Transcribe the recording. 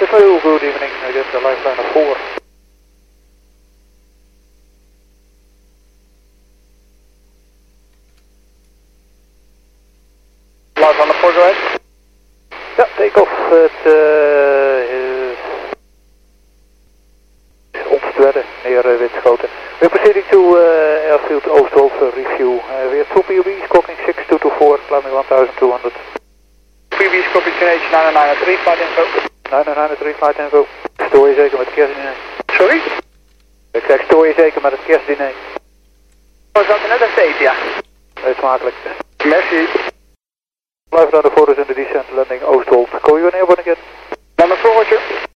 Mail, good evening, again the lifeline of 4. Lifeline of 4, go ahead. Ja, take-off, het is onstwedden neer Winschoten. We're proceeding to airfield Oosthof review. We have 2 POBs, squawking 6224, climbing 1200. PB's copy CNH 993, flight info. 993 flight info. Stoor je zeker met het kerstdiner? Sorry? Ik zeg stoor je zeker met het kerstdiner? Was dat net een steeds, ja. Eet smakelijk. Merci. Blijf naar de foto's in de descent landing Oostholt. Call you an airborne again. Number 4, Roger.